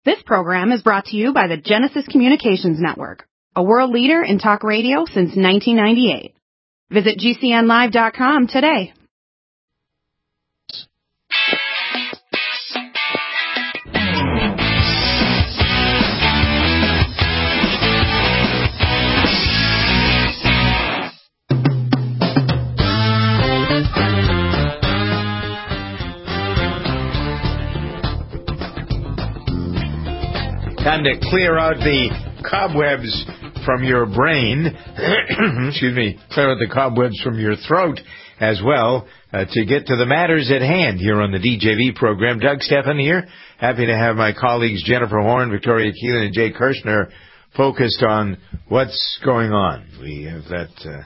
This program is brought to you by the Genesis Communications Network, a world leader in talk radio since 1998. Visit GCNlive.com today. Time to clear out the cobwebs from your brain. Excuse me. Clear out the cobwebs from your throat as well to get to the matters at hand here on the DJV program. Doug Stephan here. Happy to have my colleagues Jennifer Horn, Victoria Keelan, and Jay Kirshner focused on what's going on. We have that...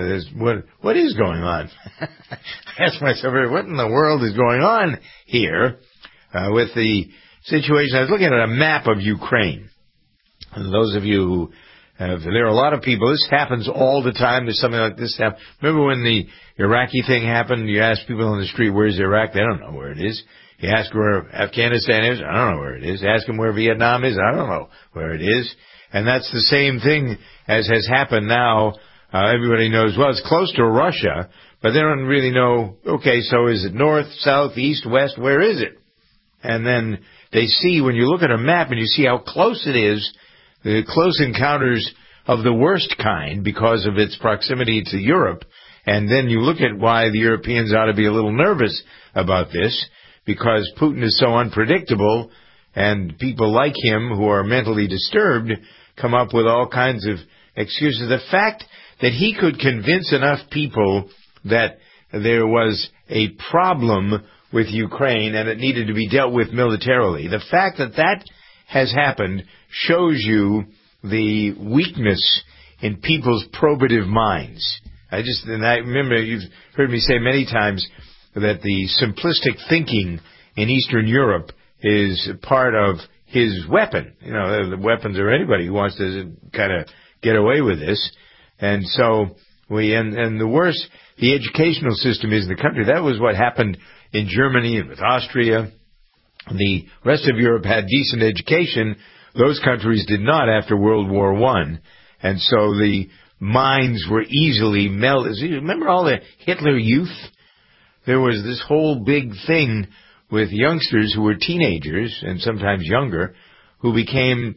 what is going on? I ask myself, what in the world is going on here with the situation? I was looking at a map of Ukraine. And those of you who have, there are a lot of people, this happens all the time. There's something like this happen. Remember when the Iraqi thing happened? You ask people on the street, where's Iraq? They don't know where it is. You ask where Afghanistan is? I don't know where it is. Ask them where Vietnam is? I don't know where it is. And that's the same thing as has happened now. Everybody knows, well, it's close to Russia, but they don't really know, okay, so is it north, south, east, west, where is it? And then they see, when you look at a map and you see how close it is, the close encounters of the worst kind because of its proximity to Europe, and then you look at why the Europeans ought to be a little nervous about this, because Putin is so unpredictable, and people like him who are mentally disturbed come up with all kinds of excuses. The fact that he could convince enough people that there was a problem with Ukraine and it needed to be dealt with militarily, the fact that that has happened shows you the weakness in people's probative minds. I remember you've heard me say many times that the simplistic thinking in Eastern Europe is part of his weapon. You know, the weapons are anybody who wants to kind of get away with this. And so and the worse the educational system is in the country, that was what happened in Germany and with Austria. The rest of Europe had decent education. Those countries did not after World War I. And so the minds were easily melted. Remember all the Hitler Youth? There was this whole big thing with youngsters who were teenagers and sometimes younger who became,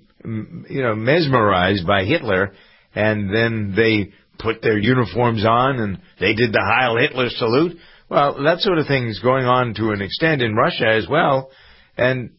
mesmerized by Hitler, and then they put their uniforms on and they did the Heil Hitler salute. Well, that sort of thing is going on to an extent in Russia as well. And,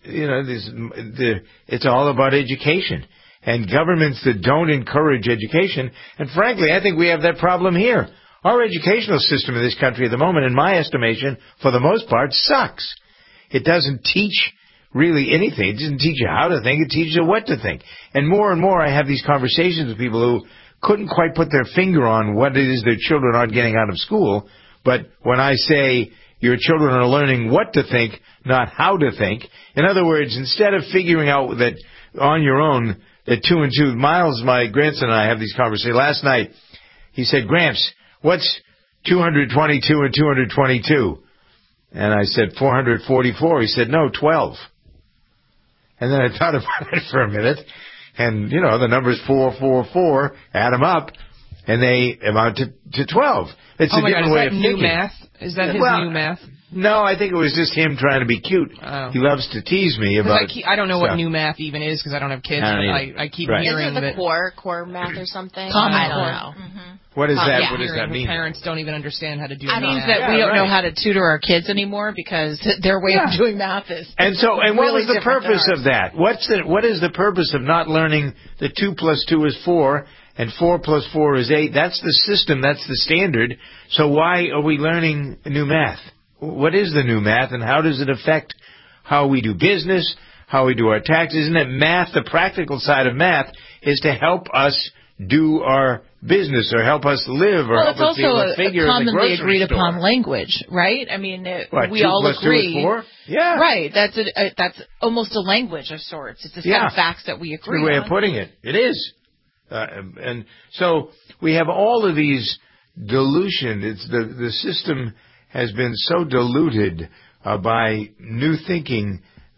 it's all about education. And governments that don't encourage education, and frankly, I think we have that problem here. Our educational system in this country at the moment, in my estimation, for the most part, sucks. It doesn't teach really anything. It doesn't teach you how to think. It teaches you what to think. And more, I have these conversations with people who couldn't quite put their finger on what it is their children aren't getting out of school. But when I say your children are learning what to think, not how to think, in other words, instead of figuring out that on your own that 2 and 2, Miles, my grandson, and I have these conversations. Last night, he said, Gramps, what's 222 and 222? And I said, 444. He said, no, 12. And then I thought about it for a minute. And, the number's 444, add them up, and they amount to 12. It's a different way of thinking. New math? Is that his new math? No, I think it was just him trying to be cute. Oh. He loves to tease me about I don't know what new math even is because I don't have kids. I keep hearing that. Is it the core math or something? I don't know. Mm-hmm. What is that? What does that mean? Parents don't even understand how to do math. I mean that we don't know how to tutor our kids anymore because their way of doing math is. And what really was the purpose of that? What is the purpose of not learning that 2 plus 2 is 4 and 4 plus 4 is 8? That's the system. That's the standard. So why are we learning new math? What is the new math, and how does it affect how we do business, how we do our taxes? Isn't it math? The practical side of math is to help us do our business or help us live or help us deal with figure in the grocery store. It's also a commonly agreed upon language, right? I mean, we 2 all plus agree. 2 is 4? Yeah. Right. That's almost a language of sorts. It's a set of facts that we agree on. Good way of putting it. It is. And so we have all of these dilution. The system has been so diluted by new thinking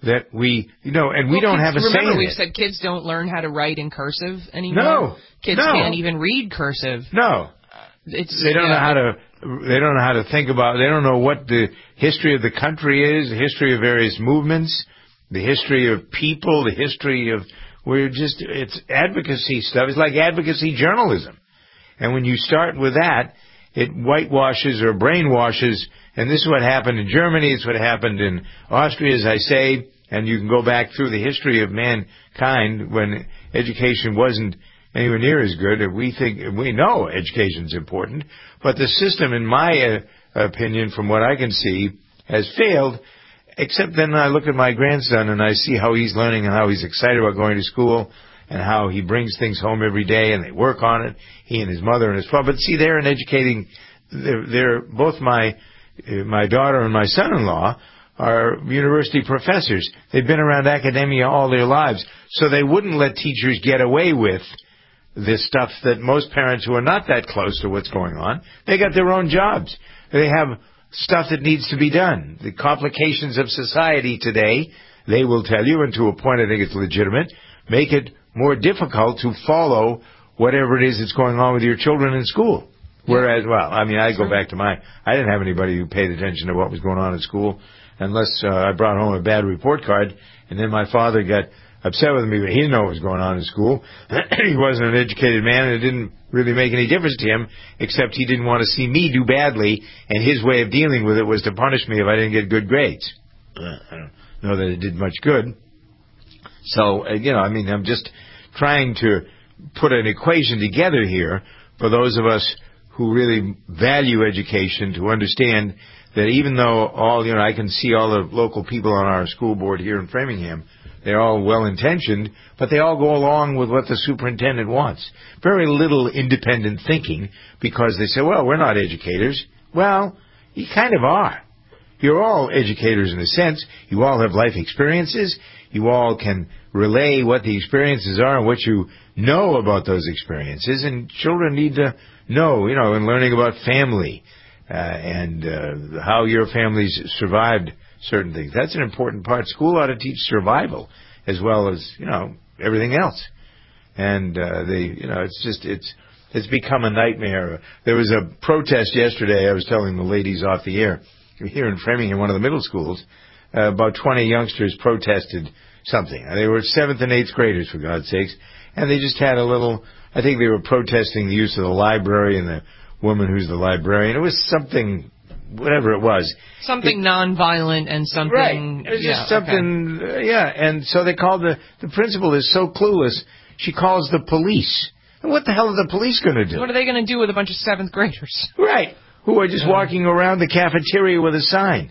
that we, and we don't have a say in it. Remember, we've said kids don't learn how to write in cursive anymore. No. Kids can't even read cursive. No. They don't know how to. They don't know how to think about. They don't know what the history of the country is, the history of various movements, the history of people, the history of. It's advocacy stuff. It's like advocacy journalism, and when you start with that, it whitewashes or brainwashes. And this is what happened in Germany. It's what happened in Austria, as I say. And you can go back through the history of mankind when education wasn't anywhere near as good. We know education's important, but the system, in my opinion, from what I can see, has failed. Except then I look at my grandson and I see how he's learning and how he's excited about going to school and how he brings things home every day and they work on it. He and his mother and his father. But see, they're in educating. They're both my daughter and my son-in-law are university professors. They've been around academia all their lives, so they wouldn't let teachers get away with this stuff that most parents who are not that close to what's going on, they got their own jobs. They have stuff that needs to be done. The complications of society today, they will tell you, and to a point I think it's legitimate, make it more difficult to follow whatever it is that's going on with your children in school. Whereas, I go back to I didn't have anybody who paid attention to what was going on in school unless I brought home a bad report card, and then my father got upset with me, but he didn't know what was going on in school. He wasn't an educated man, and it didn't really make any difference to him, except he didn't want to see me do badly, and his way of dealing with it was to punish me if I didn't get good grades. I don't know that it did much good. So, I'm just trying to put an equation together here for those of us who really value education to understand that even though I can see all the local people on our school board here in Framingham, they're all well-intentioned, but they all go along with what the superintendent wants. Very little independent thinking because they say, well, we're not educators. Well, you kind of are. You're all educators in a sense. You all have life experiences. You all can relay what the experiences are and what you know about those experiences. And children need to know, in learning about family and how your families survived certain things. That's an important part. School ought to teach survival as well as, everything else. And it's become a nightmare. There was a protest yesterday. I was telling the ladies off the air here in Framingham, one of the middle schools, about 20 youngsters protested something. They were 7th and 8th graders, for God's sakes, and they just had I think they were protesting the use of the library and the woman who's the librarian. It was something, whatever it was. Something nonviolent and something... Right. It was just something, and so they called the principal is so clueless, she calls the police. And what the hell are the police going to do? What are they going to do with a bunch of 7th graders? Right. Who are just walking around the cafeteria with a sign.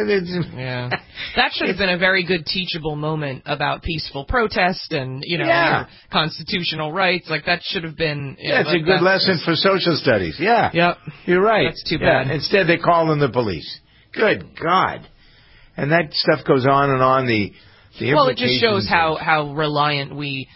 Yeah. That should have been a very good teachable moment about peaceful protest and, your constitutional rights. Like, that should have been... it's a good lesson for social studies. Yeah. Yep. You're right. That's too bad. Yeah. Instead, they call in the police. Good God. And that stuff goes on and on. The well, it just shows how reliant we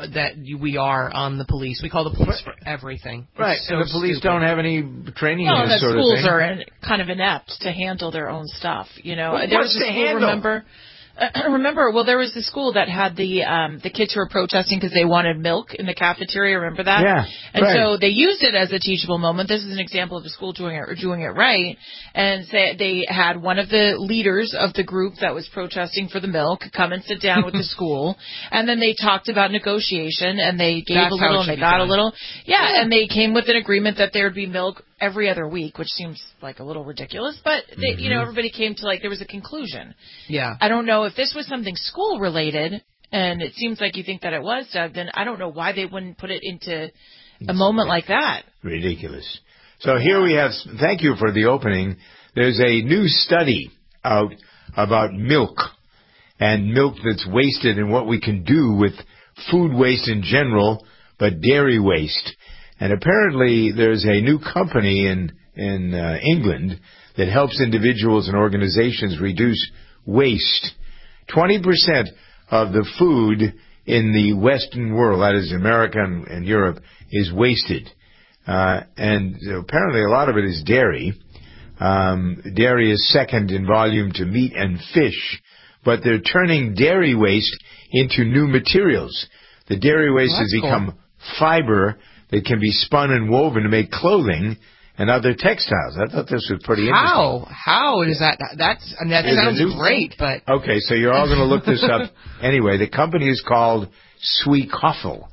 are on the police. We call the police for everything. Right, so and the police don't have any training in this sort of thing. Schools are kind of inept to handle their own stuff. Well, there was a school, remember, well, there was the school that had the kids who were protesting because they wanted milk in the cafeteria. Remember that? Yeah. And so they used it as a teachable moment. This is an example of a school doing it right. And they had one of the leaders of the group that was protesting for the milk come and sit down with the school, and then they talked about negotiation, and they gave a little and they got a little. Yeah, and they came with an agreement that there would be milk every other week, which seems like a little ridiculous, but they, everybody came to there was a conclusion. Yeah. I don't know if this was something school related, and it seems like you think that it was, Doug, then I don't know why they wouldn't put it into a moment like that. Ridiculous. So here we have, thank you for the opening. There's a new study out about milk and milk that's wasted and what we can do with food waste in general, but dairy waste. And apparently there's a new company in England that helps individuals and organizations reduce waste. 20% of the food in the Western world, that is America and Europe, is wasted. And apparently a lot of it is dairy. Dairy is second in volume to meat and fish, but they're turning dairy waste into new materials. The dairy waste has become fiber that can be spun and woven to make clothing and other textiles. I thought this was pretty interesting. How is that? That sounds great, but... Okay, so you're all going to look this up. Anyway, the company is called Swycofil,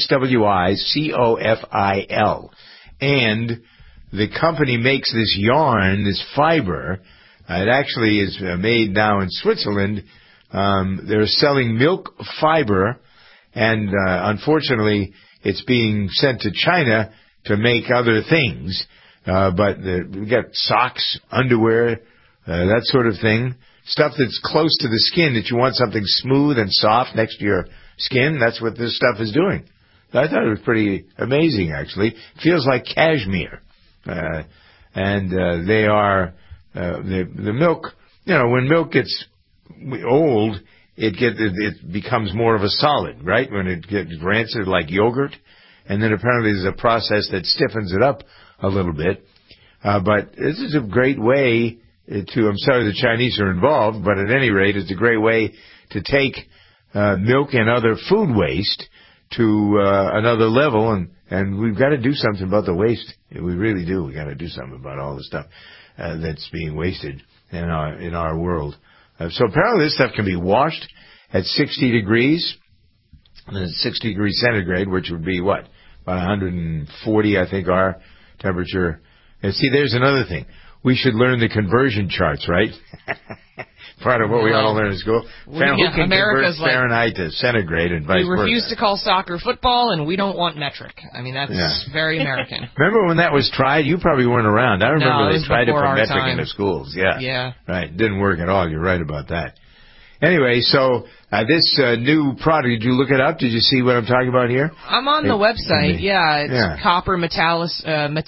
Swycofil. And the company makes this yarn, this fiber. It actually is made now in Switzerland. They're selling milk fiber, and unfortunately, it's being sent to China to make other things. But we got socks, underwear, that sort of thing. Stuff that's close to the skin, that you want something smooth and soft next to your skin. That's what this stuff is doing. I thought it was pretty amazing, actually. Feels like cashmere. And they are, the milk, when milk gets old, it becomes more of a solid, right? When it gets rancid like yogurt. And then apparently there's a process that stiffens it up a little bit. But this is a great way to, I'm sorry the Chinese are involved, but at any rate, it's a great way to take milk and other food waste to another level, and we've got to do something about the waste. We really do. We've got to do something about all the stuff that's being wasted in our world. So apparently this stuff can be washed at 60 degrees, 60 degrees centigrade, which would be what? About 140, I think, our temperature. And see, there's another thing. We should learn the conversion charts, right? Part of what we ought to learn in school. Who can convert Fahrenheit to centigrade and vice versa? We refuse to call soccer football, and we don't want metric. I mean, that's very American. Remember when that was tried? You probably weren't around. I remember they tried it for metric in the schools. Yeah. Right. It didn't work at all. You're right about that. Anyway, so this new product, did you look it up? Did you see what I'm talking about here? I'm on the website. It's copper metallized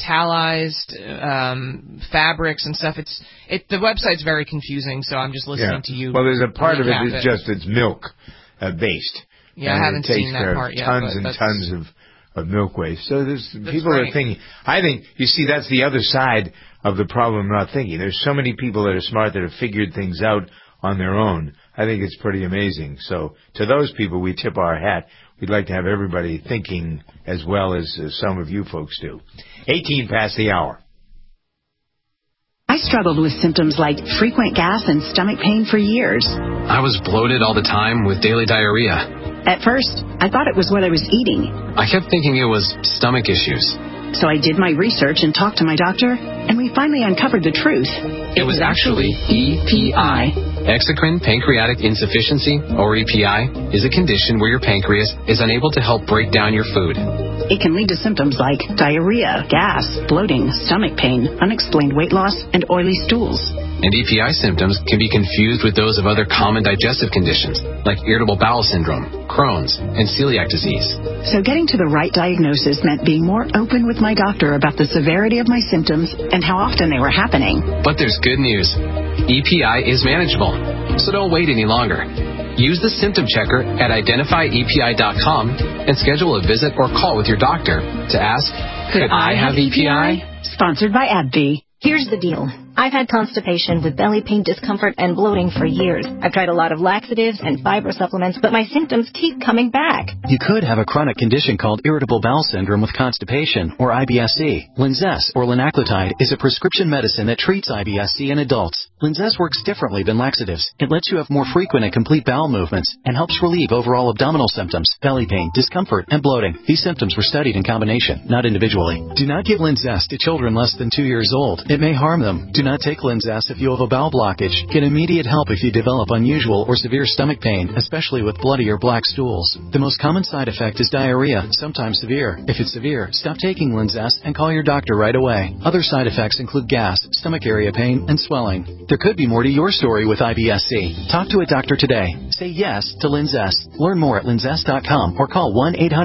fabrics and stuff. The website's very confusing, so I'm just listening to you. Well, there's a part of it that's just it's milk based. Yeah, I haven't seen that part yet. Tons and tons of milk waste. So people are thinking. I think you see that's the other side of the problem. Not thinking. There's so many people that are smart that have figured things out on their own. I think it's pretty amazing. So to those people, we tip our hat. We'd like to have everybody thinking as well as some of you folks do. 18 past the hour. I struggled with symptoms like frequent gas and stomach pain for years. I was bloated all the time with daily diarrhea. At first, I thought it was what I was eating. I kept thinking it was stomach issues. So I did my research and talked to my doctor, and we finally uncovered the truth. It was actually EPI. Exocrine pancreatic insufficiency, or EPI, is a condition where your pancreas is unable to help break down your food. It can lead to symptoms like diarrhea, gas, bloating, stomach pain, unexplained weight loss, and oily stools. And EPI symptoms can be confused with those of other common digestive conditions, like irritable bowel syndrome, Crohn's, and celiac disease. So getting to the right diagnosis meant being more open with my doctor about the severity of my symptoms and how often they were happening. But there's good news. EPI is manageable, so don't wait any longer. Use the symptom checker at identifyepi.com and schedule a visit or call with your doctor to ask, could I have EPI? Sponsored by AbbVie. Here's the deal. I've had constipation with belly pain, discomfort, and bloating for years. I've tried a lot of laxatives and fiber supplements, but my symptoms keep coming back. You could have a chronic condition called irritable bowel syndrome with constipation, or IBS-C. Linzess, or linaclotide, is a prescription medicine that treats IBS-C in adults. Linzess works differently than laxatives. It lets you have more frequent and complete bowel movements and helps relieve overall abdominal symptoms, belly pain, discomfort, and bloating. These symptoms were studied in combination, not individually. Do not give Linzess to children less than 2 years old. It may harm them. Do not take Linzess if you have a bowel blockage. Get immediate help if you develop unusual or severe stomach pain, especially with bloody or black stools. The most common side effect is diarrhea, sometimes severe. If it's severe, stop taking Linzess and call your doctor right away. Other side effects include gas, stomach area pain, and swelling. There could be more to your story with IBS-C. Talk to a doctor today. Say yes to Linzess. Learn more at linzess.com or call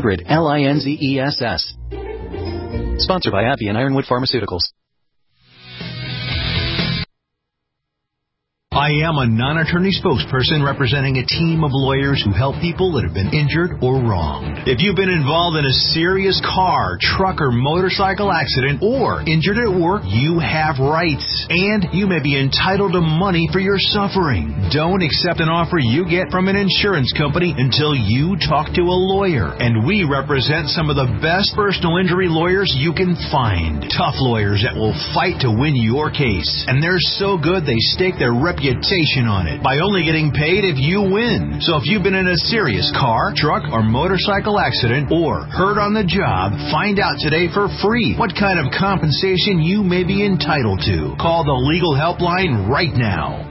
1-800-LINZESS. Sponsored by AbbVie and Ironwood Pharmaceuticals. I am a non-attorney spokesperson representing a team of lawyers who help people that have been injured or wronged. If you've been involved in a serious car, truck, or motorcycle accident or injured at work, you have rights, and you may be entitled to money for your suffering. Don't accept an offer you get from an insurance company until you talk to a lawyer, and we represent some of the best personal injury lawyers you can find. Tough lawyers that will fight to win your case, and they're so good they stake their reputation on it by only getting paid if you win. So if you've been in a serious car, truck, or motorcycle accident or hurt on the job, find out today for free what kind of compensation you may be entitled to. Call the legal helpline right now.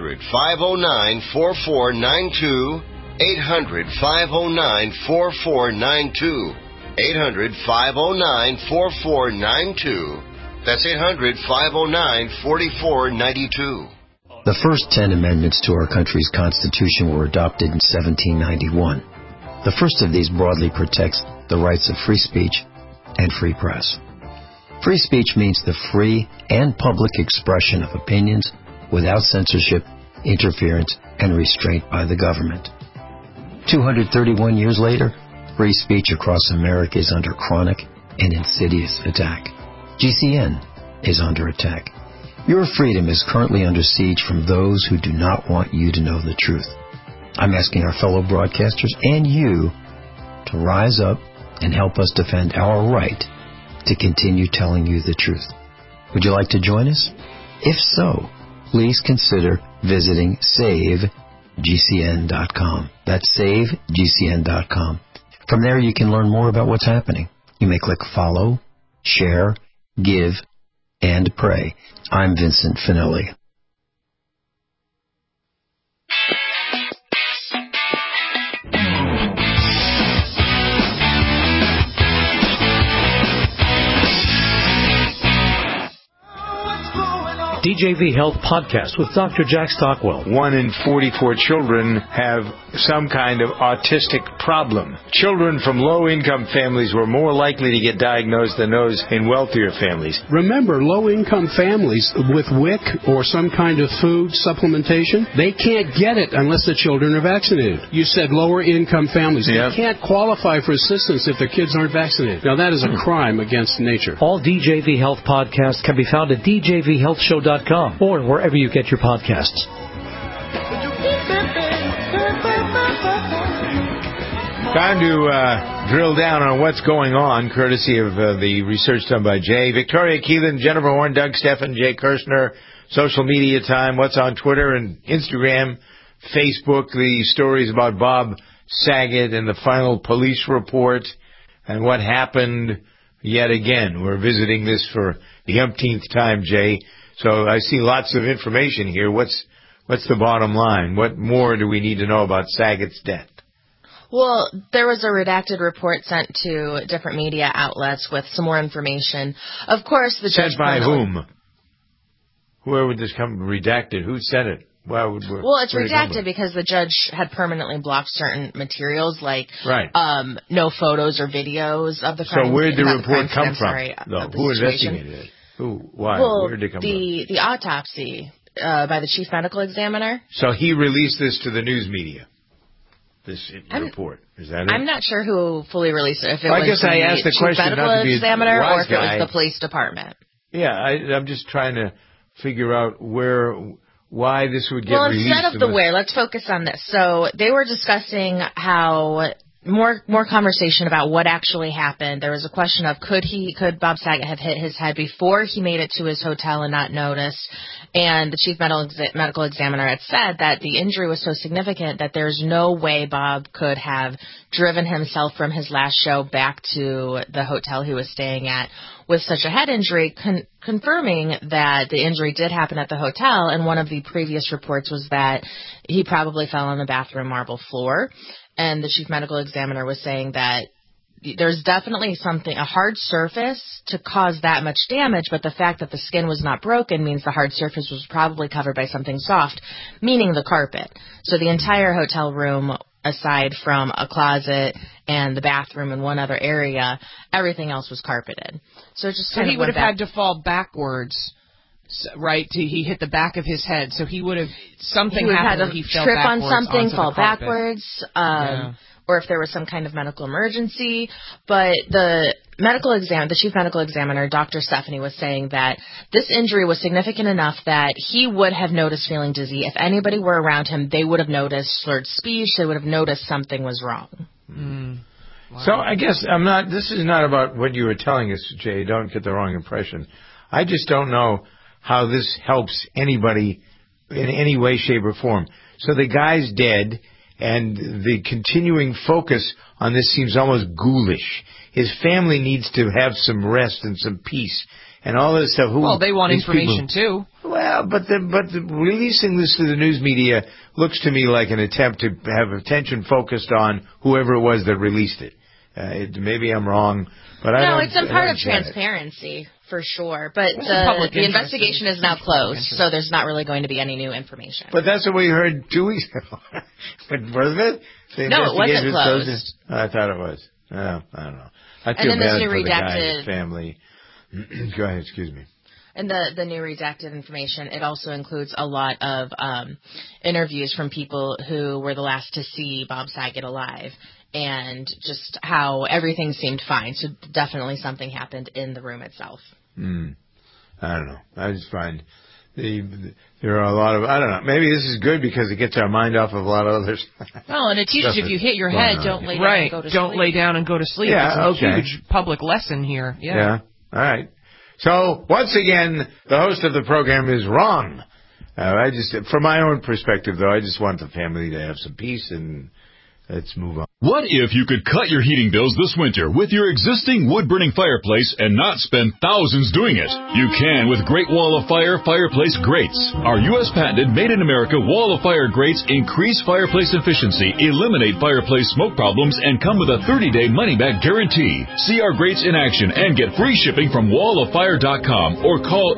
800-509-4492. 800-509-4492. 800-509-4492. That's 800-509-4492. The first 10 amendments to our country's Constitution were adopted in 1791. The first of these broadly protects the rights of free speech and free press. Free speech means the free and public expression of opinions without censorship, interference, and restraint by the government. 231 years later, free speech across America is under chronic and insidious attack. GCN is under attack. Your freedom is currently under siege from those who do not want you to know the truth. I'm asking our fellow broadcasters and you to rise up and help us defend our right to continue telling you the truth. Would you like to join us? If so, please consider visiting SaveGCN.com. That's SaveGCN.com. From there you can learn more about what's happening. You may click follow, share, give, and pray. I'm Vincent Finelli. DJV Health Podcast with Dr. Jack Stockwell. 1 in 44 children have some kind of autistic problem. Children from low-income families were more likely to get diagnosed than those in wealthier families. Remember, low-income families with WIC or some kind of food supplementation, they can't get it unless the children are vaccinated. You said lower-income families. Yep. They can't qualify for assistance if their kids aren't vaccinated. Now, that is a crime against nature. All DJV Health podcasts can be found at DJVHealthShow.com or wherever you get your podcasts. Time to drill down on what's going on, courtesy of the research done by Jay. Victoria Keelan, Jennifer Horn, Doug Steffen, Jay Kirshner. Social media time. What's on Twitter and Instagram, Facebook, the stories about Bob Saget and the final police report and what happened yet again. We're visiting this for the umpteenth time, Jay. So I see lots of information here. What's the bottom line? What more do we need to know about Saget's death? Well, there was a redacted report sent to different media outlets with some more information. Of course, the judge... Sent by whom? Where would this come redacted? Who sent it? Well, it's redacted because the judge had permanently blocked certain materials, like right. No photos or videos of the crime. So where did the report come from? Who investigated it? Who? Why? Well, where did it come from? The autopsy by the chief medical examiner. So he released this to the news media, this report. Is that it? I'm not sure who fully released it. If it I was guess I asked the chief question medical not to be examiner a wise or if guy. it was the police department. Yeah, I'm just trying to figure out why this would get released. Well, instead of the where, let's focus on this. So they were discussing how more conversation about what actually happened. There was a question of could Bob Saget have hit his head before he made it to his hotel and not noticed? And the chief medical examiner had said that the injury was so significant that there's no way Bob could have driven himself from his last show back to the hotel he was staying at with such a head injury, confirming that the injury did happen at the hotel. And one of the previous reports was that he probably fell on the bathroom marble floor. And the chief medical examiner was saying that there's definitely a hard surface to cause that much damage, but the fact that the skin was not broken means the hard surface was probably covered by something soft, meaning the carpet. So the entire hotel room, aside from a closet and the bathroom and one other area, everything else was carpeted. So it just he would have had to fall backwards right? He hit the back of his head, so he would have he would have had he to fell trip on backwards something, onto fall the carpet. backwards, or if there was some kind of medical emergency. But the chief medical examiner, Dr. Stephanie, was saying that this injury was significant enough that he would have noticed feeling dizzy. If anybody were around him, they would have noticed slurred speech. They would have noticed something was wrong. Wow. So I guess this is not about what you were telling us, Jay. Don't get the wrong impression. I just don't know how this helps anybody in any way, shape, or form. So the guy's dead, and the continuing focus on this seems almost ghoulish. His family needs to have some rest and some peace, and all this stuff. Well, they want information too. Well, but releasing this to the news media looks to me like an attempt to have attention focused on whoever it was that released it. Maybe I'm wrong, but it's a part of transparency for sure. But the investigation is now closed, so there's not really going to be any new information. But that's what we heard 2 weeks ago. But wasn't it? No, it wasn't closed. I thought it was. I don't know. I And feel then this bad new for the guy and redacted his family. Go ahead, excuse me. And the new redacted information, it also includes a lot of interviews from people who were the last to see Bob Saget alive, and just how everything seemed fine. So definitely something happened in the room itself. I don't know. I just find there are a lot of, I don't know, maybe this is good because it gets our mind off of a lot of others. Well, and it teaches if you hit your head, don't lay down and go to sleep. Don't lay down and go to sleep. Yeah, it's a huge public lesson here. Yeah. All right. So, once again, the host of the program is wrong. From my own perspective, though, I just want the family to have some peace, and let's move on. What if you could cut your heating bills this winter with your existing wood-burning fireplace and not spend thousands doing it? You can with Great Wall of Fire fireplace grates. Our U.S. patented made-in-America Wall of Fire grates increase fireplace efficiency, eliminate fireplace smoke problems, and come with a 30-day money-back guarantee. See our grates in action and get free shipping from walloffire.com or call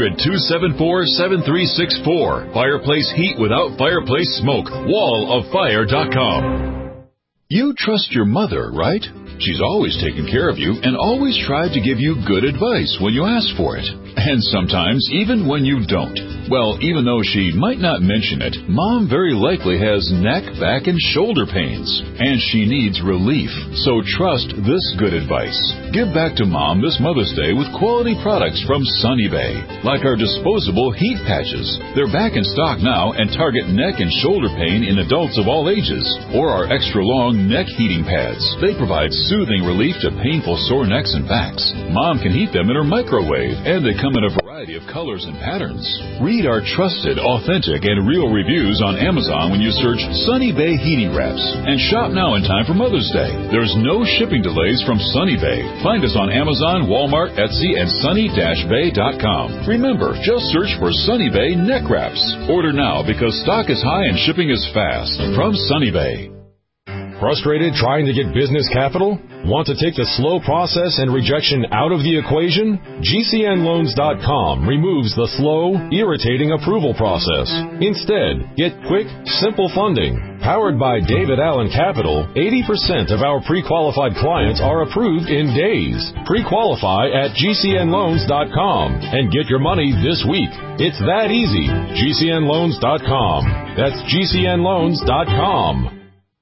800-274-7364. Fireplace heat without fireplace smoke. walloffire.com. You trust your mother, right? She's always taken care of you and always tried to give you good advice when you ask for it. And sometimes even when you don't. Well, even though she might not mention it, Mom very likely has neck, back, and shoulder pains. And she needs relief. So trust this good advice. Give back to Mom this Mother's Day with quality products from Sunny Bay. Like our disposable heat patches. They're back in stock now and target neck and shoulder pain in adults of all ages. Or our extra long neck heating pads. They provide soothing relief to painful sore necks and backs. Mom can heat them in her microwave, and they come in a variety of colors and patterns. Read our trusted, authentic, and real reviews on Amazon when you search Sunny Bay Heating Wraps. And shop now in time for Mother's Day. There's no shipping delays from Sunny Bay. Find us on Amazon, Walmart, Etsy, and sunny-bay.com. Remember, just search for Sunny Bay Neck Wraps. Order now because stock is high and shipping is fast. From Sunny Bay. Frustrated trying to get business capital? Want to take the slow process and rejection out of the equation? GCNloans.com removes the slow, irritating approval process. Instead, get quick, simple funding. Powered by David Allen Capital, 80% of our pre-qualified clients are approved in days. Pre-qualify at GCNloans.com and get your money this week. It's that easy. GCNloans.com. That's GCNloans.com.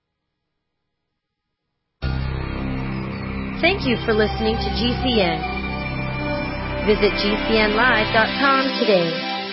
Thank you for listening to GCN. Visit GCNlive.com today.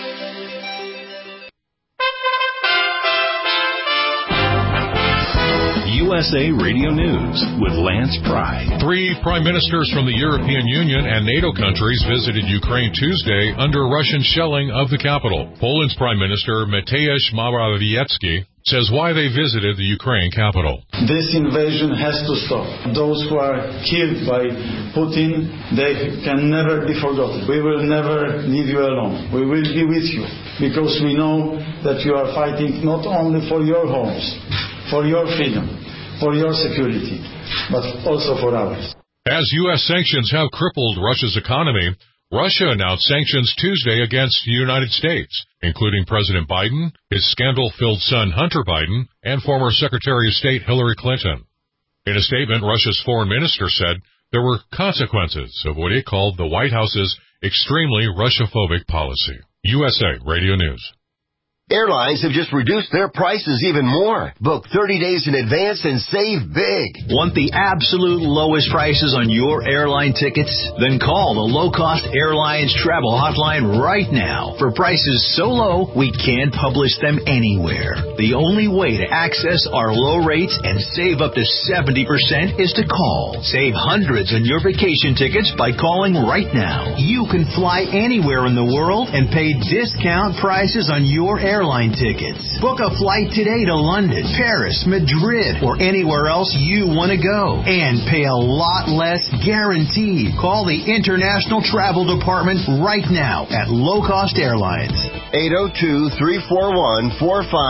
USA Radio News with Lance Pry. 3 prime ministers from the European Union and NATO countries visited Ukraine Tuesday under Russian shelling of the capital. Poland's Prime Minister Mateusz Morawiecki says why they visited the Ukraine capital. This invasion has to stop. Those who are killed by Putin, they can never be forgotten. We will never leave you alone. We will be with you because we know that you are fighting not only for your homes, for your freedom, for your security, but also for ours. As U.S. sanctions have crippled Russia's economy, Russia announced sanctions Tuesday against the United States, including President Biden, his scandal-filled son Hunter Biden, and former Secretary of State Hillary Clinton. In a statement, Russia's foreign minister said there were consequences of what it called the White House's extremely Russophobic policy. USA Radio News. Airlines have just reduced their prices even more. Book 30 days in advance and save big. Want the absolute lowest prices on your airline tickets? Then call the Low Cost Airlines Travel Hotline right now for prices so low we can't publish them anywhere. The only way to access our low rates and save up to 70% is to call. Save hundreds on your vacation tickets by calling right now. You can fly anywhere in the world and pay discount prices on your airline tickets. Book a flight today to London, Paris, Madrid, or anywhere else you want to go and pay a lot less guaranteed. Call the International Travel Department right now at Low Cost Airlines. 802-341-4535.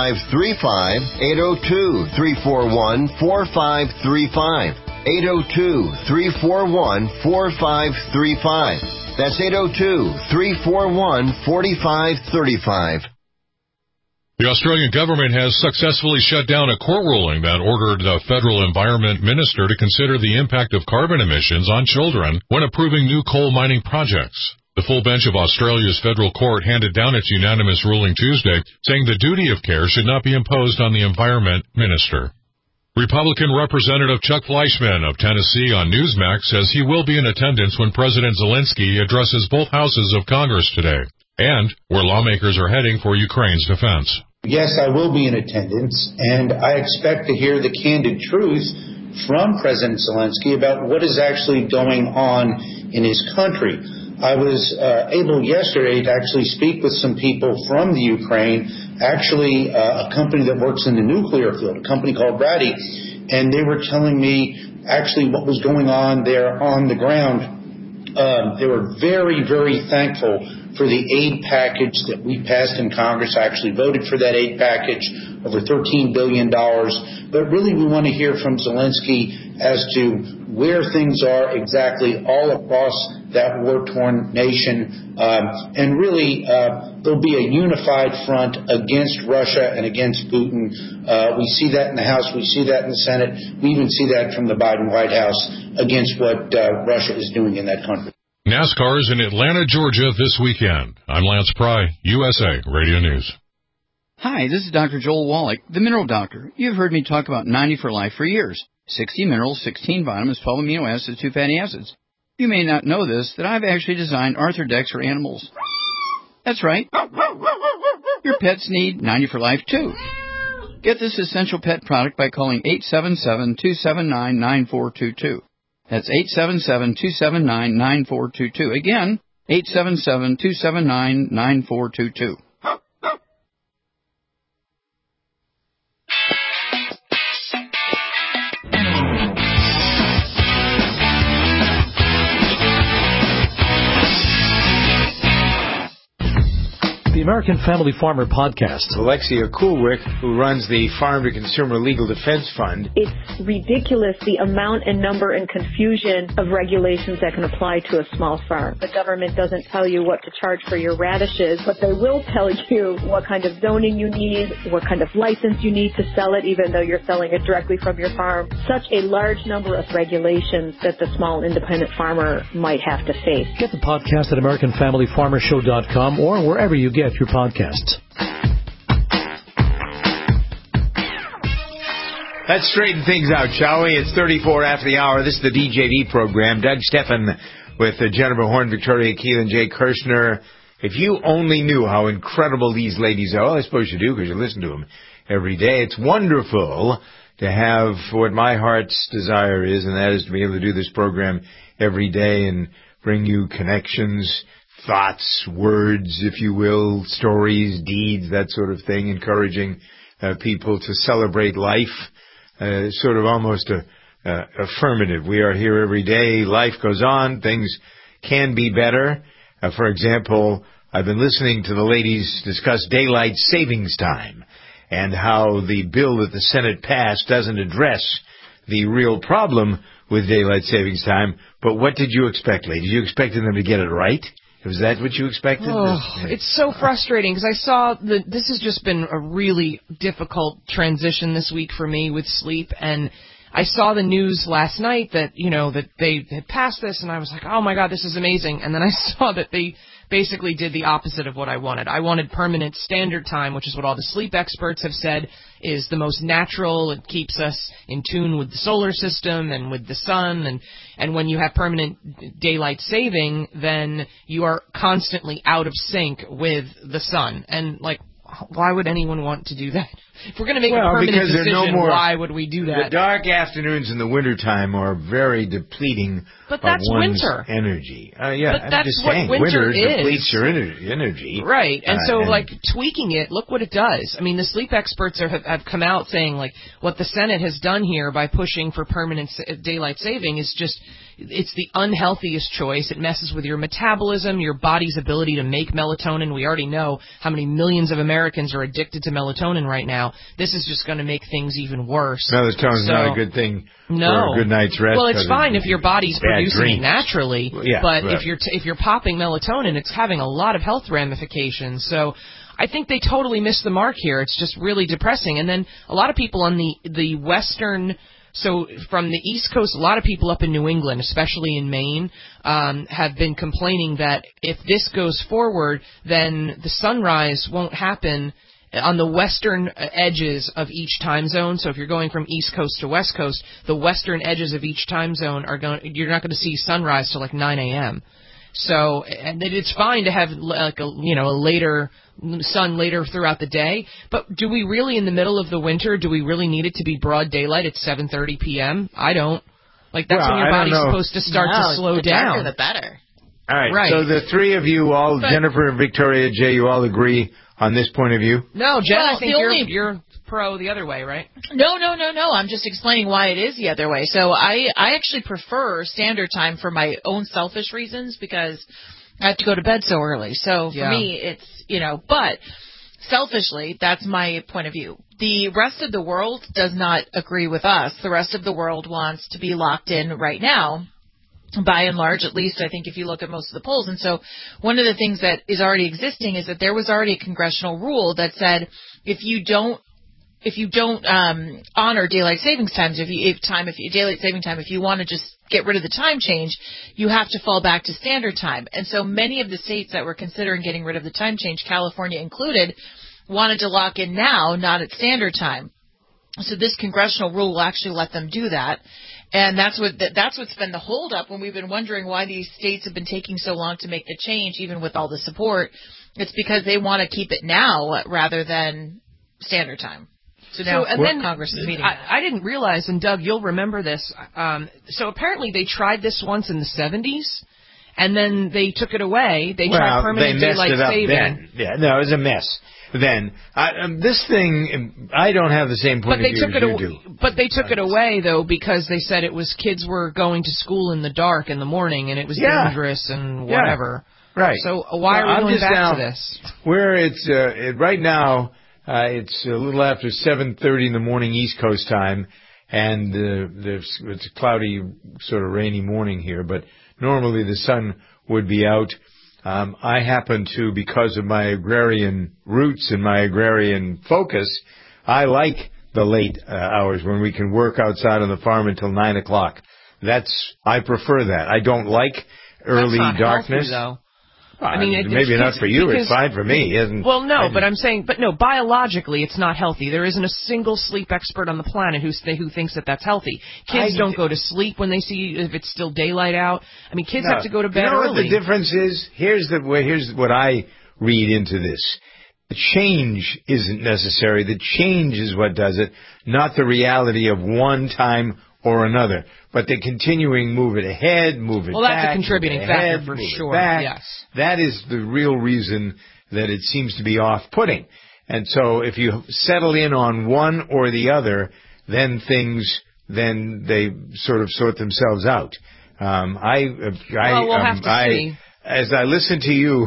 802-341-4535. 802-341-4535. That's 802-341-4535. The Australian government has successfully shut down a court ruling that ordered the federal environment minister to consider the impact of carbon emissions on children when approving new coal mining projects. The full bench of Australia's federal court handed down its unanimous ruling Tuesday, saying the duty of care should not be imposed on the environment minister. Republican Representative Chuck Fleischmann of Tennessee on Newsmax says he will be in attendance when President Zelensky addresses both houses of Congress today, and where lawmakers are heading for Ukraine's defense. Yes, I will be in attendance, and I expect to hear the candid truth from President Zelensky about what is actually going on in his country. I was able yesterday to actually speak with some people from the Ukraine, actually a company that works in the nuclear field, a company called Rady, and they were telling me actually what was going on there on the ground. They were very, very thankful for the aid package that we passed in Congress. I actually voted for that aid package, over $13 billion. But really we want to hear from Zelensky as to where things are exactly all across that war-torn nation. And really there'll be a unified front against Russia and against Putin. We see that in the House. We see that in the Senate. We even see that from the Biden White House against what Russia is doing in that country. NASCAR is in Atlanta, Georgia this weekend. I'm Lance Pry, USA Radio News. Hi, this is Dr. Joel Wallach, the Mineral Doctor. You've heard me talk about 90 for Life for years. 60 minerals, 16 vitamins, 12 amino acids, 2 fatty acids. You may not know this, that I've actually designed Arthrodex for animals. That's right. Your pets need 90 for Life too. Get this essential pet product by calling 877-279-9422. That's 877-279-9422. Again, 877-279-9422. The American Family Farmer Podcast. Alexia Coolwick, who runs the Farm to Consumer Legal Defense Fund. It's ridiculous the amount and number and confusion of regulations that can apply to a small farm. The government doesn't tell you what to charge for your radishes, but they will tell you what kind of zoning you need, what kind of license you need to sell it, even though you're selling it directly from your farm. Such a large number of regulations that the small independent farmer might have to face. Get the podcast at AmericanFamilyFarmerShow.com or wherever you get your podcasts. Let's straighten things out, shall we? It's 34 after the hour. This is the DJV program. Doug Steffen with Jennifer Horn, Victoria Keelan, Jay Kirshner. If you only knew how incredible these ladies are, well, I suppose you do because you listen to them every day. It's wonderful to have what my heart's desire is, and that is to be able to do this program every day and bring you connections, thoughts, words, if you will, stories, deeds, that sort of thing, encouraging people to celebrate life, sort of almost affirmative. We are here every day. Life goes on. Things can be better. For example, I've been listening to the ladies discuss daylight savings time and how the bill that the Senate passed doesn't address the real problem with daylight savings time. But what did you expect, ladies? You expected them to get it right? Was that what you expected? Oh, it's so frustrating because I saw this has just been a really difficult transition this week for me with sleep, and I saw the news last night that, that they had passed this, and I was like, oh my God, this is amazing. And then I saw that they basically did the opposite of what I wanted. I wanted permanent standard time, which is what all the sleep experts have said is the most natural. It keeps us in tune with the solar system and with the sun. And when you have permanent daylight saving, then you are constantly out of sync with the sun. And, like, why would anyone want to do that? If we're going to make a permanent decision, why would we do that? The dark afternoons in the wintertime are very depleting of one's energy. But that's just what saying, winter is. Depletes your energy. Right. And so, tweaking it, look what it does. I mean, the sleep experts have come out saying, like, what the Senate has done here by pushing for permanent daylight saving is just, it's the unhealthiest choice. It messes with your metabolism, your body's ability to make melatonin. We already know how many millions of Americans are addicted to melatonin right now. This is just going to make things even worse. Melatonin's not a good thing for a good night's rest. Well, it's fine if your body's producing it naturally, but right. if you're popping melatonin, it's having a lot of health ramifications. So I think they totally missed the mark here. It's just really depressing. And then a lot of people on the western, so from the East Coast, a lot of people up in New England, especially in Maine, have been complaining that if this goes forward, then the sunrise won't happen on the western edges of each time zone. So if you're going from East Coast to West Coast, the western edges of each time zone you're not going to see sunrise till like 9 a.m. So, and it's fine to have like a later sun later throughout the day, but do we really, in the middle of the winter, do we really need it to be broad daylight at 7:30 p.m.? I don't. Like, that's when your body's supposed to start to slow down. The better. All right. Right. So the three of you, Jennifer and Victoria, Jay, you all agree on this point of view? No, Jen, I think you're pro the other way, right? No. I'm just explaining why it is the other way. So I actually prefer standard time for my own selfish reasons because I have to go to bed so early. So for me, it's, but selfishly, that's my point of view. The rest of the world does not agree with us. The rest of the world wants to be locked in right now. By and large, at least, I think if you look at most of the polls. And so one of the things that is already existing is that there was already a congressional rule that said if you don't honor daylight savings times, if you want to just get rid of the time change, you have to fall back to standard time. And so many of the states that were considering getting rid of the time change, California included, wanted to lock in now, not at standard time. So this congressional rule will actually let them do that. And that's what's been the holdup when we've been wondering why these states have been taking so long to make the change, even with all the support. It's because they want to keep it now rather than standard time. So now Congress is meeting. I didn't realize, and Doug, you'll remember this. So apparently they tried this once in the 70s, and then they took it away. They tried permanent daylight saving. Then. Yeah, no, it was a mess. Then this thing, I don't have the same point of view as you do. But they took it away though because they said it was kids were going to school in the dark in the morning and it was dangerous and whatever. Right. So why are we going back to this? Where it's right now, it's a little after 7:30 in the morning East Coast time, and it's a cloudy, sort of rainy morning here. But normally the sun would be out. I happen to, because of my agrarian roots and my agrarian focus, I like the late hours when we can work outside on the farm until 9 o'clock. I prefer that. I don't like early darkness. Healthy, though. I mean, maybe not for you. It's fine for me. Biologically, it's not healthy. There isn't a single sleep expert on the planet who thinks that that's healthy. Kids don't go to sleep when they see if it's still daylight out. I mean, kids have to go to bed early. You know what the difference is? Here's what I read into this. The change isn't necessary. The change is what does it, not the reality of one time or another. But the continuing move it ahead, move it back. Well, that's a contributing factor for sure. Yes. That is the real reason that it seems to be off-putting. And so if you settle in on one or the other, then they sort of sort themselves out. We'll have to see. As I listen to you,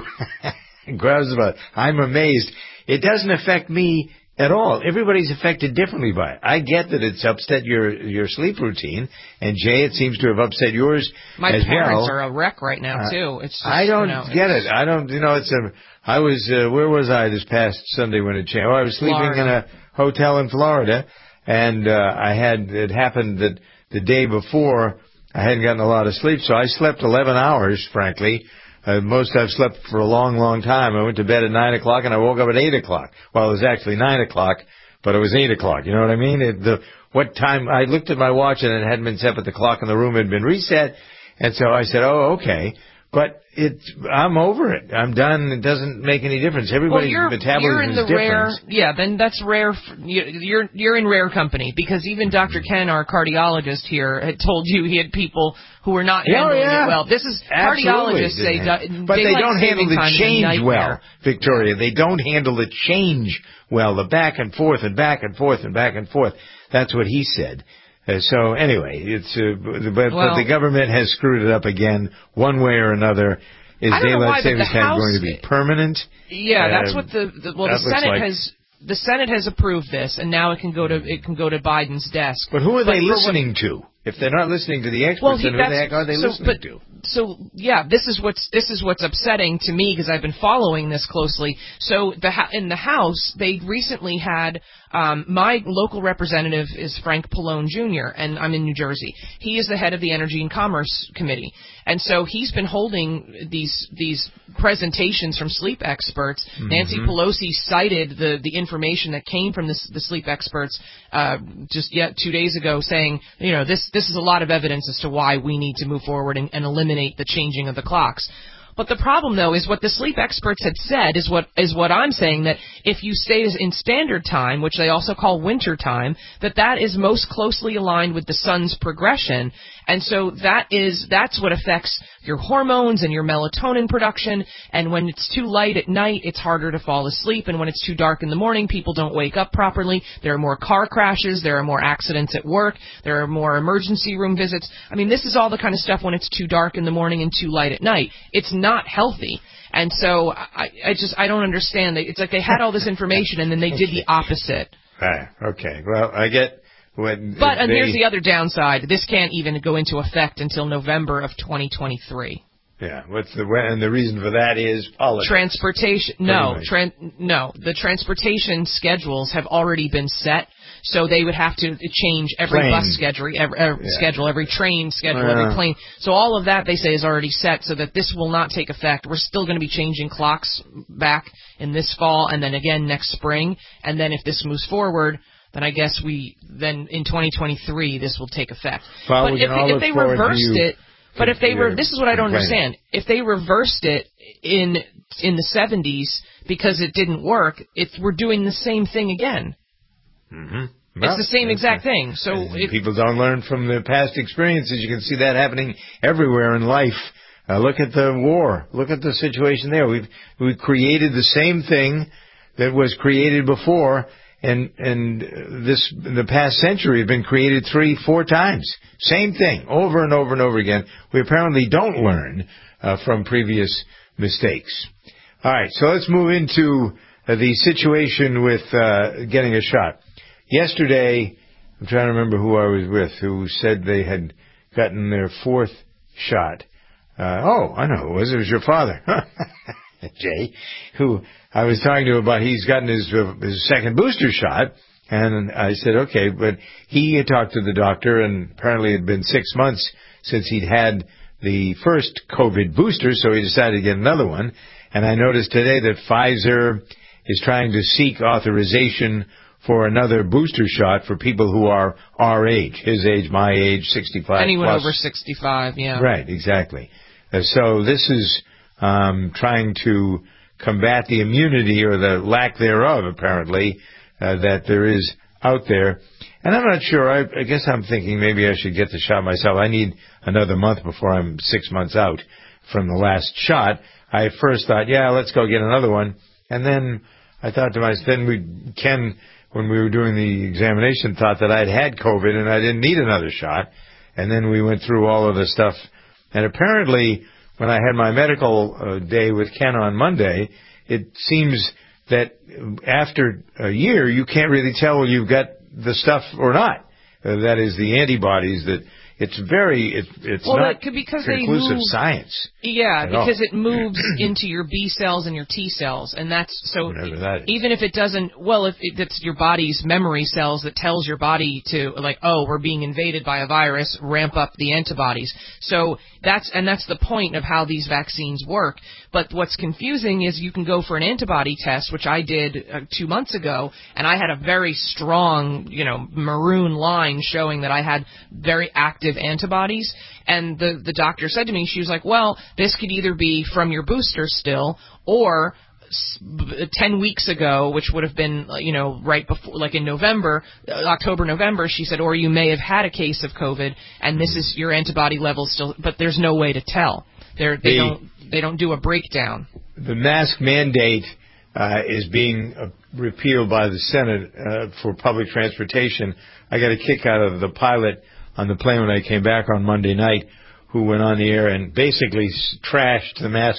I'm amazed. It doesn't affect me at all. Everybody's affected differently by it. I get that it's upset your sleep routine, and Jay, it seems to have upset yours as well. My parents are a wreck right now too. It's just, I don't get it. I don't. I was where was I this past Sunday when it changed? I was sleeping in a hotel in Florida, and it happened that the day before I hadn't gotten a lot of sleep, so I slept 11 hours, frankly, Most I've slept for a long, long time. I went to bed at 9 o'clock and I woke up at 8 o'clock. Well, it was actually 9 o'clock, but it was 8 o'clock. You know what I mean? What time? I looked at my watch and it hadn't been set, but the clock in the room had been reset. And so I said, oh, okay. But I'm over it. I'm done. It doesn't make any difference. Everybody's metabolism is different. Then that's rare. You're in rare company, because even Dr. Ken, our cardiologist here, had told you he had people who were not handling it well. This is cardiologists say, but they don't handle the change well, Victoria. They don't handle the change well. The back and forth and back and forth and back and forth. That's what he said. So anyway, but the government has screwed it up again, one way or another. Is daylight savings time going to be permanent? Yeah, that's what the Senate has. The Senate has approved this, and now it can go to Biden's desk. But who are they listening to? If they're not listening to the experts, then who the heck are they listening to? So yeah, this is what's upsetting to me, because I've been following this closely. So in the House, they recently had my local representative is Frank Pallone Jr., and I'm in New Jersey. He is the head of the Energy and Commerce Committee, and so he's been holding these presentations from sleep experts. Mm-hmm. Nancy Pelosi cited the information that came from the sleep experts just 2 days ago, saying, this is a lot of evidence as to why we need to move forward and eliminate the changing of the clocks. But the problem, though, is what the sleep experts had said is what I'm saying, that if you stay in standard time, which they also call winter time, that is most closely aligned with the sun's progression. And so that's what affects your hormones and your melatonin production. And when it's too light at night, it's harder to fall asleep. And when it's too dark in the morning, people don't wake up properly. There are more car crashes. There are more accidents at work. There are more emergency room visits. I mean, this is all the kind of stuff when it's too dark in the morning and too light at night. It's not healthy. And so I don't understand. It's like they had all this information and then they did the opposite. Right. Okay. Well, I get. And here's the other downside. This can't even go into effect until November of 2023. Yeah. And the reason for that is politics. Transportation. No. The transportation schedules have already been set, so they would have to change every bus schedule, every train schedule, every plane. So all of that, they say, is already set, so that this will not take effect. We're still going to be changing clocks back in this fall, and then again next spring. And then if this moves forward, then I guess in 2023 this will take effect. Well, but if they reversed it, this is what I don't understand. If they reversed it in the 70s because it didn't work, we're doing the same thing again. Mm-hmm. It's the same exact thing. So people don't learn from their past experiences. You can see that happening everywhere in life. Look at the war. Look at the situation there. We've created the same thing that was created before. And the past century have been created 3-4 times. Same thing, over and over and over again. We apparently don't learn from previous mistakes. All right, so let's move into the situation with getting a shot. Yesterday, I'm trying to remember who I was with, who said they had gotten their 4th shot. I know who it was. It was your father, Jay, who I was talking to about. He's gotten his 2nd booster shot, and I said, okay, but he had talked to the doctor, and apparently it had been 6 months since he'd had the first COVID booster, so he decided to get another one. And I noticed today that Pfizer is trying to seek authorization for another booster shot for people who are our age, his age, my age, 65 Anyone plus. Over 65, yeah. Right, exactly. So this is trying to combat the immunity, or the lack thereof, apparently, that there is out there. And I'm not sure. I guess I'm thinking maybe I should get the shot myself. I need another month before I'm 6 months out from the last shot. I first thought, let's go get another one. And then I thought to myself, Ken, when we were doing the examination, thought that I'd had COVID and I didn't need another shot. And then we went through all of the stuff. And apparently, when I had my medical day with Ken on Monday, it seems that after a year, you can't really tell whether you've got the stuff or not. That is, the antibodies, that it's not because conclusive science. Yeah, because all. it moves into your B cells and your T cells, and that's so. Whatever that is. Even if it doesn't, if it's your body's memory cells that tells your body to we're being invaded by a virus, ramp up the antibodies. So that's the point of how these vaccines work. But what's confusing is you can go for an antibody test, which I did 2 months ago, and I had a very strong, maroon line showing that I had very active antibodies. And the doctor said to me, she was like, well, this could either be from your booster still, or 10 weeks ago, which would have been, right before, like in October, November, she said, or you may have had a case of COVID, and this is your antibody level still, but there's no way to tell. They don't do a breakdown. The mask mandate is being repealed by the Senate for public transportation. I got a kick out of the pilot on the plane when I came back on Monday night, who went on the air and basically trashed the mask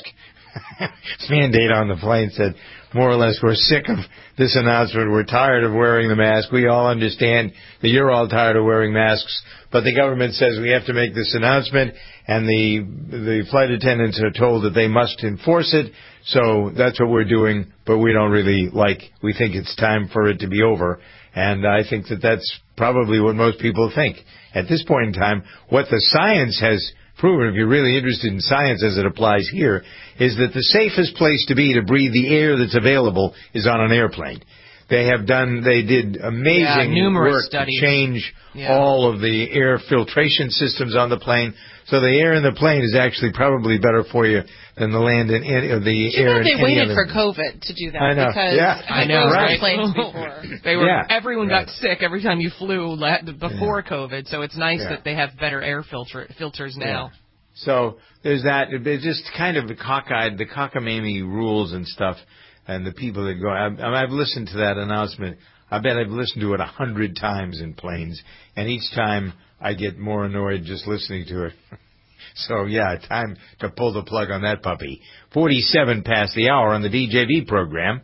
mandate on the plane, said, more or less, we're sick of this announcement. We're tired of wearing the mask. We all understand that you're all tired of wearing masks, but the government says we have to make this announcement, and the flight attendants are told that they must enforce it, so that's what we're doing, but we don't really we think it's time for it to be over. And I think that that's probably what most people think. At this point in time, what the science has proven, if you're really interested in science as it applies here, is that the safest place to be to breathe the air that's available is on an airplane. They did amazing work studies to change all of the air filtration systems on the plane. So the air in the plane is actually probably better for you than the land in the air. They waited for COVID to do that. I know. Because I know. Right? Planes before. Everyone got sick every time you flew before COVID. So it's nice that they have better air filters now. Yeah. So there's that. It's just kind of the cockamamie rules and stuff, and the people that go. I've listened to that announcement. I bet I've listened to it 100 times in planes, and each time I get more annoyed just listening to it. So, time to pull the plug on that puppy. 47 past the hour on the DJV program.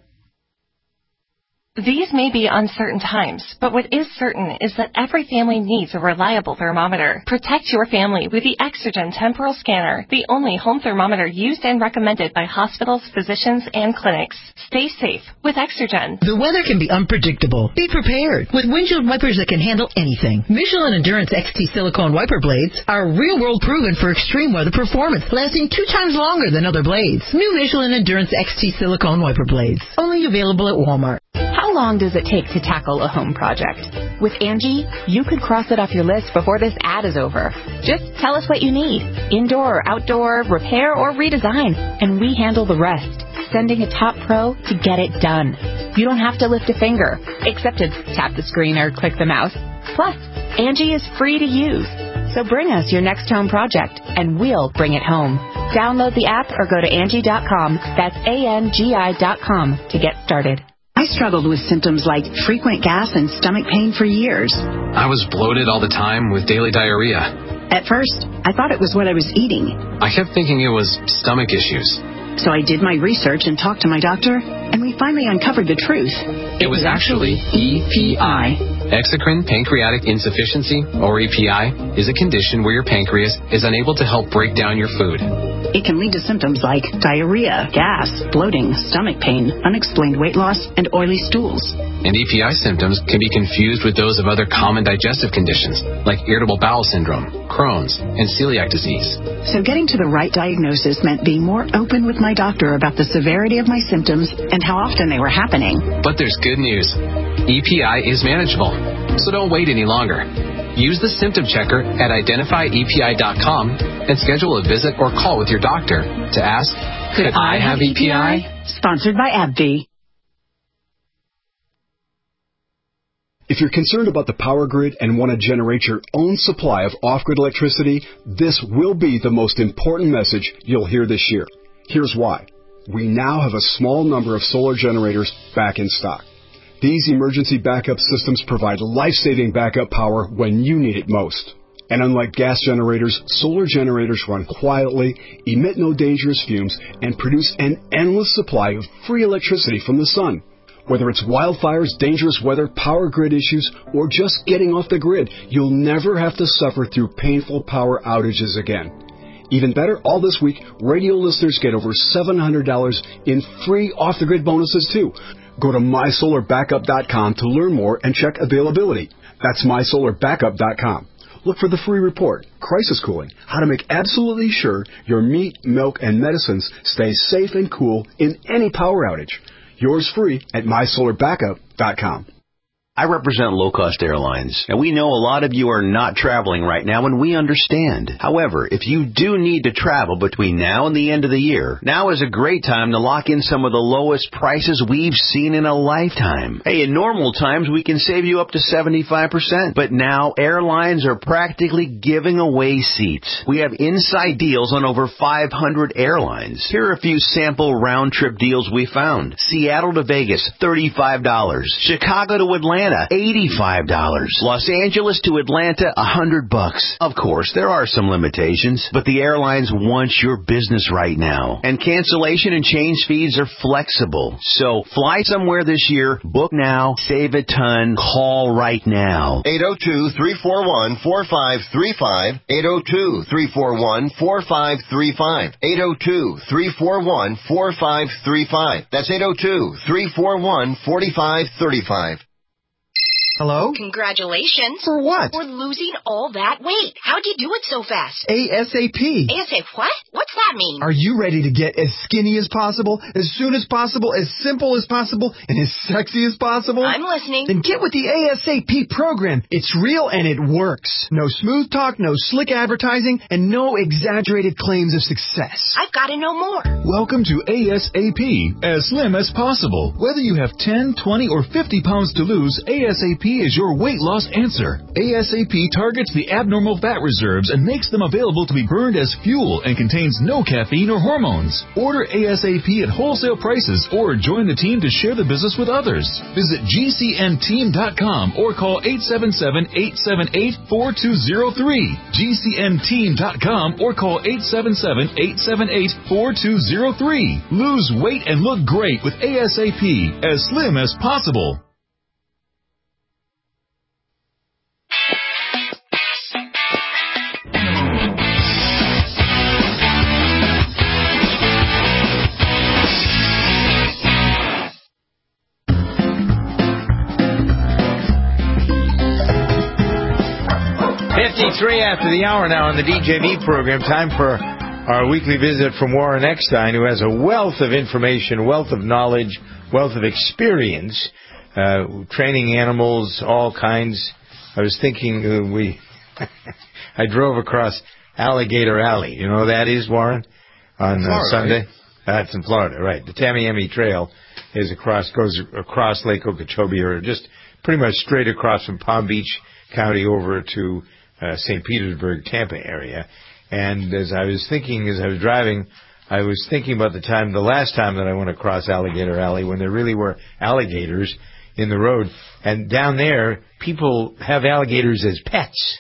These may be uncertain times, but what is certain is that every family needs a reliable thermometer. Protect your family with the Exergen Temporal Scanner, the only home thermometer used and recommended by hospitals, physicians, and clinics. Stay safe with Exergen. The weather can be unpredictable. Be prepared with windshield wipers that can handle anything. Michelin Endurance XT silicone wiper blades are real-world proven for extreme weather performance, lasting 2 times longer than other blades. New Michelin Endurance XT silicone wiper blades, only available at Walmart. How long does it take to tackle a home project? With Angie, you could cross it off your list before this ad is over. Just tell us what you need. Indoor or outdoor, repair or redesign. And we handle the rest, sending a top pro to get it done. You don't have to lift a finger, except to tap the screen or click the mouse. Plus, Angie is free to use. So bring us your next home project, and we'll bring it home. Download the app or go to Angie.com. That's ANGI.com to get started. I struggled with symptoms like frequent gas and stomach pain for years. I was bloated all the time with daily diarrhea. At first, I thought it was what I was eating. I kept thinking it was stomach issues. So I did my research and talked to my doctor, and we finally uncovered the truth. It was actually EPI. Exocrine pancreatic insufficiency, or EPI, is a condition where your pancreas is unable to help break down your food. It can lead to symptoms like diarrhea, gas, bloating, stomach pain, unexplained weight loss, and oily stools. And EPI symptoms can be confused with those of other common digestive conditions, like irritable bowel syndrome, Crohn's, and celiac disease. So getting to the right diagnosis meant being more open with my doctor about the severity of my symptoms and how often they were happening. But there's good news. EPI is manageable, so don't wait any longer. Use the symptom checker at identifyepi.com and schedule a visit or call with your doctor to ask, could I have EPI? Sponsored by AbbVie. If you're concerned about the power grid and want to generate your own supply of off-grid electricity, this will be the most important message you'll hear this year. Here's why. We now have a small number of solar generators back in stock. These emergency backup systems provide life-saving backup power when you need it most. And unlike gas generators, solar generators run quietly, emit no dangerous fumes, and produce an endless supply of free electricity from the sun. Whether it's wildfires, dangerous weather, power grid issues, or just getting off the grid, you'll never have to suffer through painful power outages again. Even better, all this week, radio listeners get over $700 in free off-the-grid bonuses, too. Go to MySolarBackup.com to learn more and check availability. That's MySolarBackup.com. Look for the free report, Crisis Cooling, how to make absolutely sure your meat, milk, and medicines stay safe and cool in any power outage. Yours free at MySolarBackup.com. I represent low-cost airlines, and we know a lot of you are not traveling right now, and we understand. However, if you do need to travel between now and the end of the year, now is a great time to lock in some of the lowest prices we've seen in a lifetime. Hey, in normal times, we can save you up to 75%, but now airlines are practically giving away seats. We have inside deals on over 500 airlines. Here are a few sample round-trip deals we found. Seattle to Vegas, $35. Chicago to Atlanta, $85. Los Angeles to Atlanta, $100. Of course, there are some limitations, but the airlines want your business right now. And cancellation and change fees are flexible. So fly somewhere this year, book now, save a ton, call right now. 802-341-4535. 802-341-4535. 802-341-4535. That's 802-341-4535. Hello? Congratulations. For what? For losing all that weight. How'd you do it so fast? ASAP. ASAP what? What's that mean? Are you ready to get as skinny as possible, as soon as possible, as simple as possible, and as sexy as possible? I'm listening. Then get with the ASAP program. It's real and it works. No smooth talk, no slick advertising, and no exaggerated claims of success. I've got to know more. Welcome to ASAP, as slim as possible. Whether you have 10, 20, or 50 pounds to lose, ASAP is your weight loss answer. ASAP targets the abnormal fat reserves and makes them available to be burned as fuel and contains no caffeine or hormones. Order ASAP at wholesale prices or join the team to share the business with others. Visit GCNteam.com or call 877-878-4203. GCNteam.com or call 877-878-4203. Lose weight and look great with ASAP, as slim as possible. Three after the hour now on the DJV program. Time for our weekly visit from Warren Eckstein, who has a wealth of information, wealth of knowledge, wealth of experience, training animals, all kinds. I was thinking I drove across Alligator Alley. You know where that is, Warren? On Florida, Sunday? Right? That's in Florida, right. The Tamiami Trail goes across Lake Okeechobee, or just pretty much straight across from Palm Beach County over to St. Petersburg, Tampa area. And as I was driving, I was thinking about the last time that I went across Alligator Alley, when there really were alligators in the road. And down there, people have alligators as pets.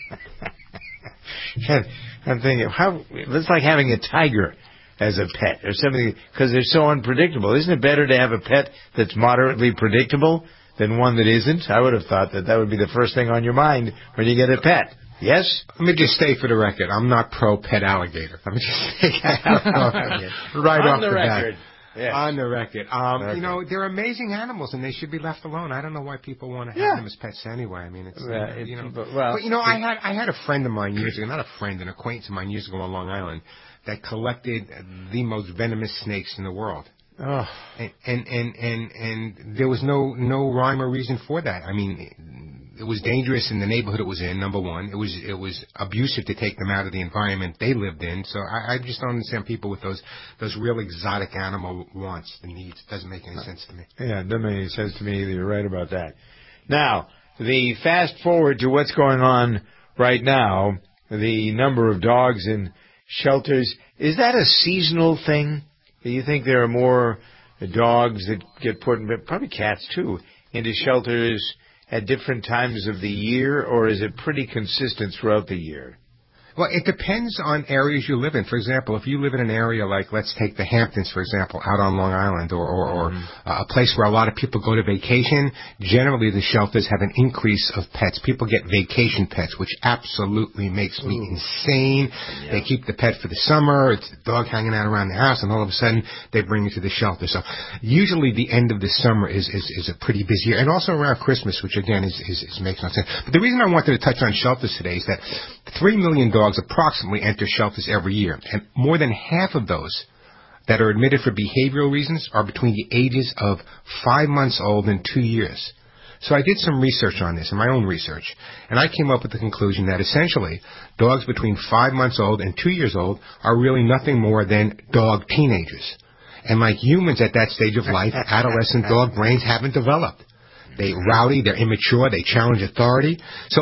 And I'm thinking, it's like having a tiger as a pet or something, because they're so unpredictable. Isn't it better to have a pet that's moderately predictable than one that isn't? I would have thought that would be the first thing on your mind when you get a pet. Yes? Let me just state for the record, I'm not pro-pet alligator. Let me just take that out right off the bat. Yes. On the record. Okay. You know, they're amazing animals, and they should be left alone. I don't know why people want to have them as pets anyway. I mean, it's you know. But you know, I had a friend of mine years ago, not a friend, an acquaintance of mine years ago on Long Island, that collected the most venomous snakes in the world. Oh. And there was no rhyme or reason for that. I mean, it was dangerous in the neighborhood it was in, number one. It was abusive to take them out of the environment they lived in. So I just don't understand people with those real exotic animal wants, the needs. It doesn't make any sense to me. Yeah, it doesn't make any sense to me either. You're right about that. Now, the fast forward to what's going on right now, the number of dogs in shelters, is that a seasonal thing? Do you think there are more dogs that get put, probably cats too, into shelters at different times of the year, or is it pretty consistent throughout the year? Well, it depends on areas you live in. For example, if you live in an area like, let's take the Hamptons, for example, out on Long Island, or a place where a lot of people go to vacation, generally the shelters have an increase of pets. People get vacation pets, which absolutely makes me insane. Yeah. They keep the pet for the summer. It's the dog hanging out around the house, and all of a sudden they bring it to the shelter. So usually the end of the summer is a pretty busy year, and also around Christmas, which again is makes no sense. But the reason I wanted to touch on shelters today is that 3 million dogs approximately enter shelters every year, and more than half of those that are admitted for behavioral reasons are between the ages of 5 months old and 2 years. So I did some research on this, my own research, and I came up with the conclusion that essentially dogs between 5 months old and 2 years old are really nothing more than dog teenagers. And like humans at that stage of life, adolescent dog brains haven't developed. They rowdy, they're immature, they challenge authority. So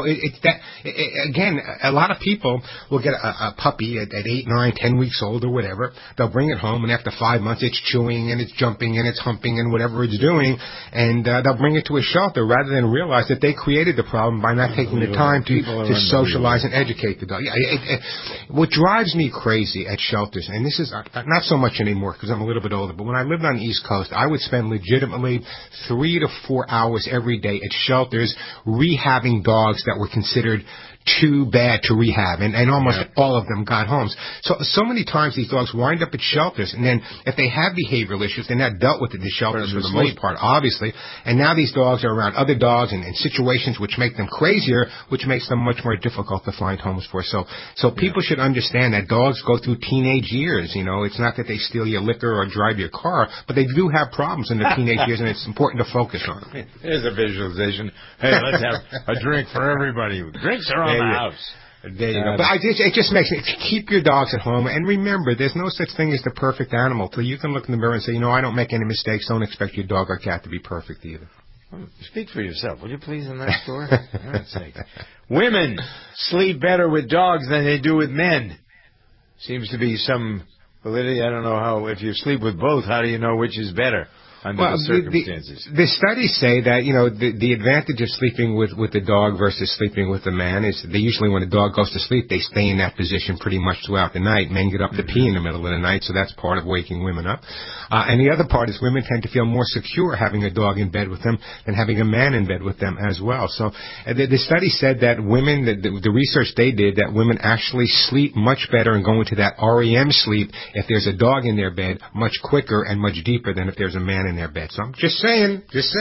again, a lot of people will get a puppy at 8, 9, 10 weeks old or whatever. They'll bring it home, and after 5 months it's chewing and it's jumping and it's humping and whatever it's doing, and they'll bring it to a shelter rather than realize that they created the problem by not taking the time to socialize and educate the dog. What drives me crazy at shelters, and this is not so much anymore because I'm a little bit older, but when I lived on the East Coast, I would spend legitimately 3 to 4 hours every day at shelters rehabbing dogs that were considered too bad to rehab, and almost all of them got homes. So many times these dogs wind up at shelters, and then if they have behavioral issues, they're not dealt with at the shelters for the most part, obviously. And now these dogs are around other dogs and in situations which make them crazier, which makes them much more difficult to find homes for. So people should understand that dogs go through teenage years. You know, it's not that they steal your liquor or drive your car, but they do have problems in their teenage years, and it's important to focus on them. Here's a visualization. Hey, let's have a drink for everybody. Drinks are on the house. There you go. But it just makes it, keep your dogs at home, and remember, there's no such thing as the perfect animal. Till you can look in the mirror and say, you know, I don't make any mistakes. Don't expect your dog or cat to be perfect either. Speak for yourself, will you please, in that story? For God's sake. Women sleep better with dogs than they do with men. Seems to be some validity. I don't know how. If you sleep with both, how do you know which is better? Under the circumstances. The studies say that, you know, the advantage of sleeping with the dog versus sleeping with the man is they usually, when a dog goes to sleep, they stay in that position pretty much throughout the night. Men get up to pee in the middle of the night, so that's part of waking women up. And the other part is women tend to feel more secure having a dog in bed with them than having a man in bed with them as well. So the study said that women, the research they did, that women actually sleep much better and go into that REM sleep if there's a dog in their bed much quicker and much deeper than if there's a man in their bed. So I'm just saying.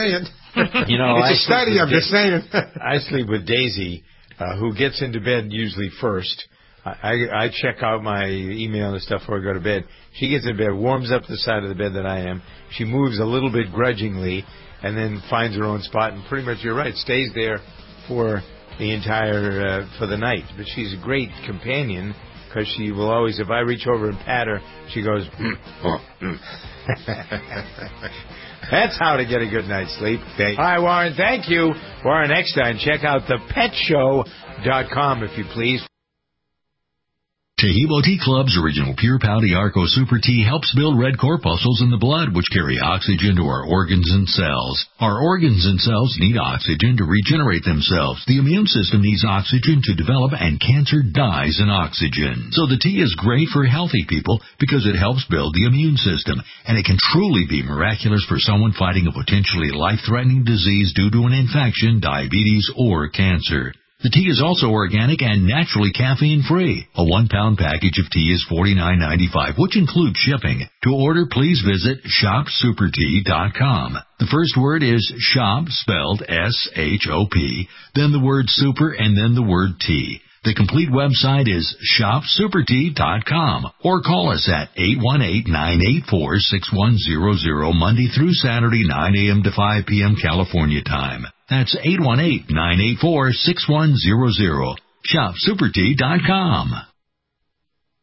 You know, it's a study, I'm just saying. I sleep with Daisy, who gets into bed usually first. I check out my email and stuff before I go to bed. She gets in bed, warms up the side of the bed that I am. She moves a little bit grudgingly and then finds her own spot. And pretty much, you're right, stays there for the entire, for the night. But she's a great companion because she will always, if I reach over and pat her, she goes, That's how to get a good night's sleep. All right, Warren, thank you. Warren Eckstein, check out thepetshow.com, if you please. Taheebo Tea Club's original Pure Pouty Arco Super Tea helps build red corpuscles in the blood, which carry oxygen to our organs and cells. Our organs and cells need oxygen to regenerate themselves. The immune system needs oxygen to develop, and cancer dies in oxygen. So the tea is great for healthy people because it helps build the immune system, and it can truly be miraculous for someone fighting a potentially life-threatening disease due to an infection, diabetes, or cancer. The tea is also organic and naturally caffeine-free. A 1-pound package of tea is $49.95, which includes shipping. To order, please visit shopsupertea.com. The first word is shop, spelled S-H-O-P, then the word super, and then the word tea. The complete website is shopsupertea.com, or call us at 818-984-6100 Monday through Saturday, 9 a.m. to 5 p.m. California time. That's 818-984-6100. Shopsupertea.com.